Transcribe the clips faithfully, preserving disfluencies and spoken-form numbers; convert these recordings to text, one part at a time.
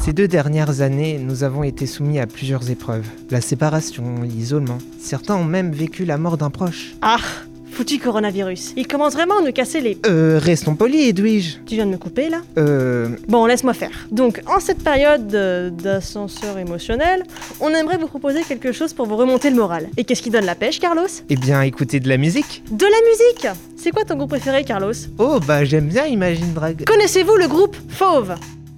Ces deux dernières années, nous avons été soumis à plusieurs épreuves. La séparation, l'isolement. Certains ont même vécu la mort d'un proche. Ah, foutu coronavirus. Il commence vraiment à nous casser les... Euh, restons polis, Edwige. Tu viens de me couper, là ? Euh... Bon, laisse-moi faire. Donc, en cette période de- d'ascenseur émotionnel, on aimerait vous proposer quelque chose pour vous remonter le moral. Et qu'est-ce qui donne la pêche, Carlos ? Eh bien, écoutez de la musique. De la musique ! C'est quoi ton groupe préféré, Carlos ? Oh, bah j'aime bien Imagine Drag. Connaissez-vous le groupe Fauve ?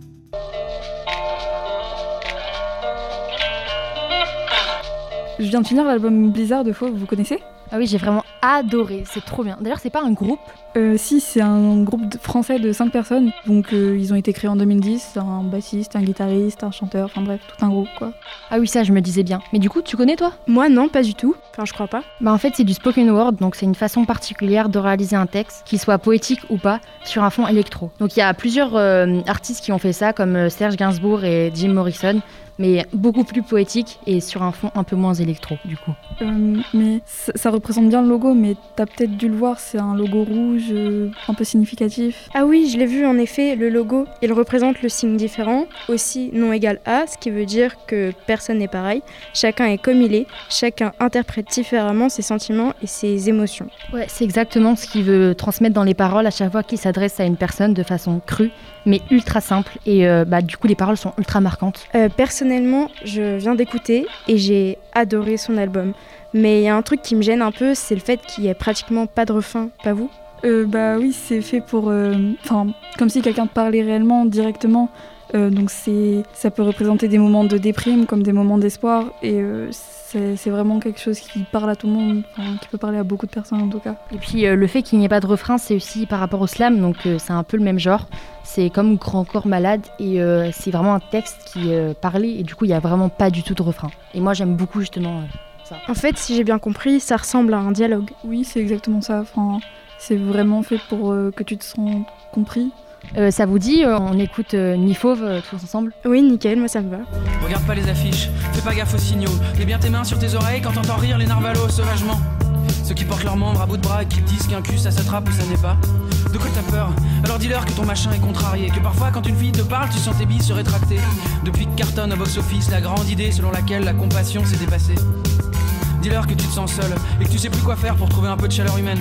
Je viens de finir l'album Blizzard de Fauve, vous connaissez ? Ah oui, j'ai vraiment adoré, c'est trop bien. D'ailleurs, c'est pas un groupe. Euh, si, c'est un groupe de- français de cinq personnes. Donc euh, ils ont été créés en deux mille dix, un bassiste, un guitariste, un chanteur, enfin bref, tout un groupe quoi. Ah oui, ça, je me disais bien. Mais du coup, tu connais toi ? Moi non, pas du tout. Enfin, je crois pas. Bah en fait, c'est du spoken word, donc c'est une façon particulière de réaliser un texte, qu'il soit poétique ou pas, sur un fond électro. Donc il y a plusieurs euh, artistes qui ont fait ça, comme euh, Serge Gainsbourg et Jim Morrison, mais beaucoup plus poétique et sur un fond un peu moins électro, du coup. Euh, mais ça, ça représente bien le logo, mais t'as peut-être dû le voir, c'est un logo rouge, euh, un peu significatif. Ah oui, je l'ai vu en effet, le logo, il représente le signe différent, aussi non égal à, ce qui veut dire que personne n'est pareil, chacun est comme il est, chacun interprète différemment ses sentiments et ses émotions. Ouais, c'est exactement ce qu'il veut transmettre dans les paroles à chaque fois qu'il s'adresse à une personne de façon crue, mais ultra simple. Et euh, bah, du coup, les paroles sont ultra marquantes. Euh, personnellement, je viens d'écouter et j'ai adoré son album. Mais il y a un truc qui me gêne un peu, c'est le fait qu'il n'y ait pratiquement pas de refrain, pas vous ? Euh, bah oui, c'est fait pour... Enfin, comme si quelqu'un te parlait réellement, directement. Euh, donc c'est, ça peut représenter des moments de déprime comme des moments d'espoir. Et euh, c'est, c'est vraiment quelque chose qui parle à tout le monde, enfin, qui peut parler à beaucoup de personnes en tout cas. Et puis euh, le fait qu'il n'y ait pas de refrain, c'est aussi par rapport au slam, donc euh, c'est un peu le même genre. C'est comme Grand Corps Malade et euh, c'est vraiment un texte qui est euh, parlé et du coup il n'y a vraiment pas du tout de refrain. Et moi j'aime beaucoup justement euh, ça. En fait, si j'ai bien compris, ça ressemble à un dialogue. Oui, c'est exactement ça. Enfin, c'est vraiment fait pour euh, que tu te sens compris. Euh, ça vous dit, euh, on écoute euh, Nuit Fauve euh, tous ensemble ? Oui, nickel, moi ça me va. Regarde pas les affiches, fais pas gaffe aux signaux. Mets bien tes mains sur tes oreilles quand t'entends rire les narvalos sauvagement. Ceux qui portent leurs membres à bout de bras et qui te disent qu'un cul ça s'attrape ou ça n'est pas. De quoi t'as peur ? Alors dis-leur que ton machin est contrarié, que parfois quand une fille te parle, tu sens tes billes se rétracter. Depuis que cartonne au box-office la grande idée selon laquelle la compassion s'est dépassée. Dis-leur que tu te sens seul et que tu sais plus quoi faire pour trouver un peu de chaleur humaine.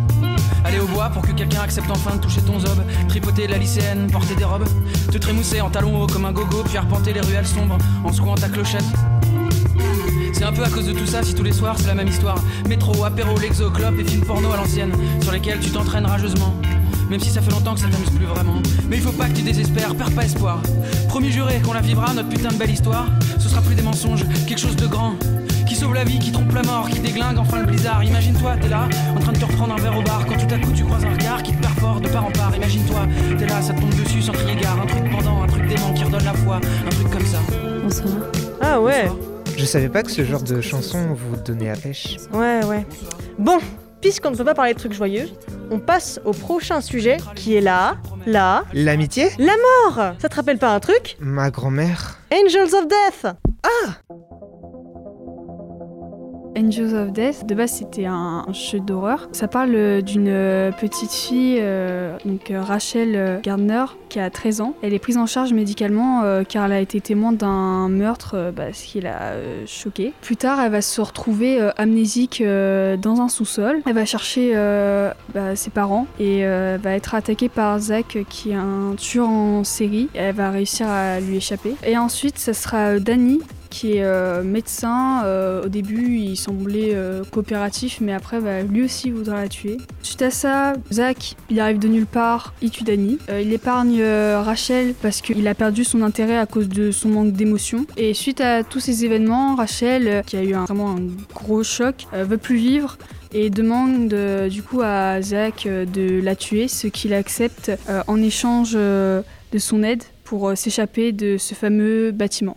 Aller au bois pour que quelqu'un accepte enfin de toucher ton zob. Tripoter de la lycéenne, porter des robes. Te trémousser en talons hauts comme un gogo, puis arpenter les ruelles sombres en secouant ta clochette. C'est un peu à cause de tout ça si tous les soirs c'est la même histoire. Métro, apéro, l'exo, clope et films porno à l'ancienne, sur lesquels tu t'entraînes rageusement. Même si ça fait longtemps que ça t'amuse plus vraiment. Mais il faut pas que tu désespères, perds pas espoir. Promis juré qu'on la vivra, notre putain de belle histoire. Ce sera plus des mensonges, quelque chose de grand. Qui sauve la vie, qui trompe la mort, qui déglingue enfin le blizzard. Imagine-toi, t'es là, en train de te reprendre un verre au bar. Quand tout à coup tu croises un regard qui te perfore de part en part. Imagine-toi, t'es là, ça te tombe dessus sans crier gare. Un truc pendant, un truc dément qui redonne la foi. Un truc comme ça. Bonsoir. Ah ouais, Je savais pas que ce genre de chanson vous donnait la pêche. ouais, ouais. Bon, puisqu'on ne peut pas parler de trucs joyeux, on passe au prochain sujet qui est là, là... L'amitié ? Oh, ça te rappelle pas un truc ? Ma grand-mère. Angels of Death. Angels of Death, de base c'était un, un jeu d'horreur. Ça parle euh, d'une euh, petite fille, euh, donc euh, Rachel euh, Gardner, qui a treize ans. Elle est prise en charge médicalement euh, car elle a été témoin d'un meurtre, euh, bah, ce qui l'a euh, choquée. Plus tard, elle va se retrouver euh, amnésique euh, dans un sous-sol. Elle va chercher euh, bah, ses parents et euh, va être attaquée par Zach, qui est un tueur en série. Elle va réussir à lui échapper. Et ensuite, ça sera euh, Danny, qui est euh, médecin. Euh, au début, il semblait euh, coopératif, mais après, bah, lui aussi voudra la tuer. Suite à ça, Zach, il arrive de nulle part, il tue Danny. Euh, il épargne euh, Rachel parce qu'il a perdu son intérêt à cause de son manque d'émotion. Et suite à tous ces événements, Rachel, euh, qui a eu un, vraiment un gros choc, euh, veut plus vivre et demande euh, du coup à Zach euh, de la tuer, ce qu'il accepte euh, en échange euh, de son aide pour euh, s'échapper de ce fameux bâtiment.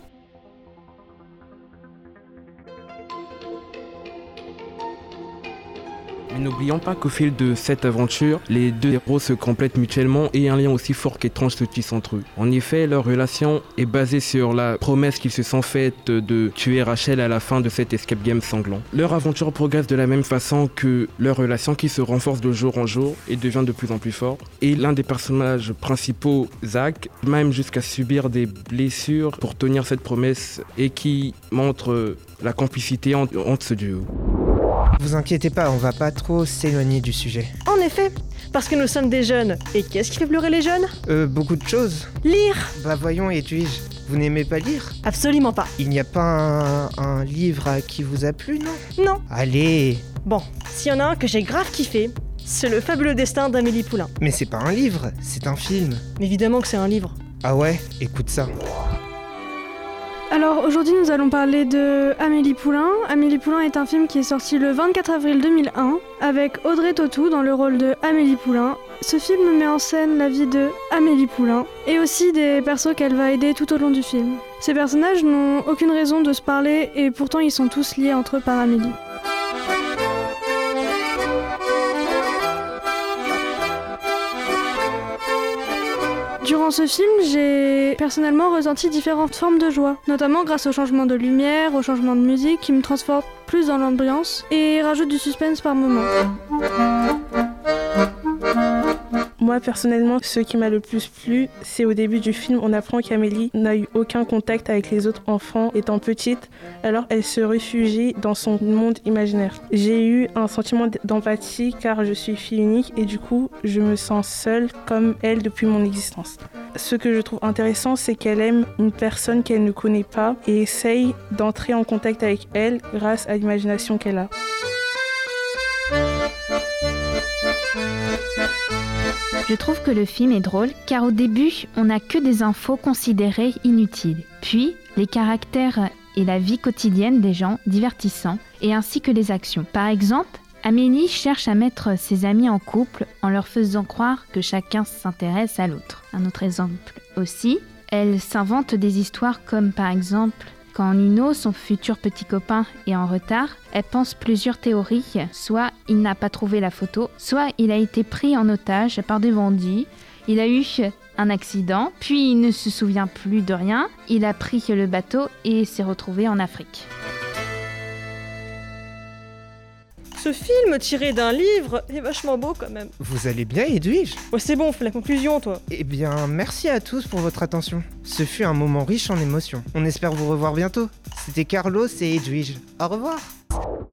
Et n'oublions pas qu'au fil de cette aventure, les deux héros se complètent mutuellement et un lien aussi fort qu'étrange se tisse entre eux. En effet, leur relation est basée sur la promesse qu'ils se sont faite de tuer Rachel à la fin de cet escape game sanglant. Leur aventure progresse de la même façon que leur relation qui se renforce de jour en jour et devient de plus en plus forte. Et l'un des personnages principaux, Zach, même jusqu'à subir des blessures pour tenir cette promesse et qui montre la complicité entre, entre ce duo. Vous inquiétez pas, on va pas trop s'éloigner du sujet. En effet, parce que nous sommes des jeunes. Et qu'est-ce qui fait pleurer les jeunes? Euh, beaucoup de choses. Lire. Bah voyons, Edwige, vous n'aimez pas lire? Absolument pas. Il n'y a pas un, un livre qui vous a plu, non? Non. Allez. Bon, s'il y en a un que j'ai grave kiffé, c'est Le Fabuleux Destin d'Amélie Poulain. Mais c'est pas un livre, c'est un film. Mais évidemment que c'est un livre. Ah ouais? Écoute ça. Alors aujourd'hui nous allons parler de Amélie Poulain. Amélie Poulain est un film qui est sorti le vingt-quatre avril deux mille un avec Audrey Tautou dans le rôle de Amélie Poulain. Ce film met en scène la vie de Amélie Poulain et aussi des persos qu'elle va aider tout au long du film. Ces personnages n'ont aucune raison de se parler et pourtant ils sont tous liés entre eux par Amélie. Durant ce film, j'ai personnellement ressenti différentes formes de joie, notamment grâce au changement de lumière, au changement de musique qui me transporte plus dans l'ambiance et rajoute du suspense par moments. Moi personnellement, ce qui m'a le plus plu, c'est au début du film, on apprend qu'Amélie n'a eu aucun contact avec les autres enfants étant petite, alors elle se réfugie dans son monde imaginaire. J'ai eu un sentiment d'empathie car je suis fille unique et du coup, je me sens seule comme elle depuis mon existence. Ce que je trouve intéressant, c'est qu'elle aime une personne qu'elle ne connaît pas et essaye d'entrer en contact avec elle grâce à l'imagination qu'elle a. Je trouve que le film est drôle car au début, on n'a que des infos considérées inutiles. Puis, les caractères et la vie quotidienne des gens divertissants et ainsi que les actions. Par exemple, Amélie cherche à mettre ses amis en couple en leur faisant croire que chacun s'intéresse à l'autre. Un autre exemple aussi, elle s'invente des histoires comme par exemple quand Nino, son futur petit copain, est en retard, elle pense plusieurs théories. Soit il n'a pas trouvé la photo, soit il a été pris en otage par des bandits, il a eu un accident, puis il ne se souvient plus de rien, il a pris le bateau et s'est retrouvé en Afrique. Ce film tiré d'un livre est vachement beau quand même. Vous allez bien, Edwige? Ouais, c'est bon, fais la conclusion, toi. Eh bien, merci à tous pour votre attention. Ce fut un moment riche en émotions. On espère vous revoir bientôt. C'était Carlos et Edwige. Au revoir.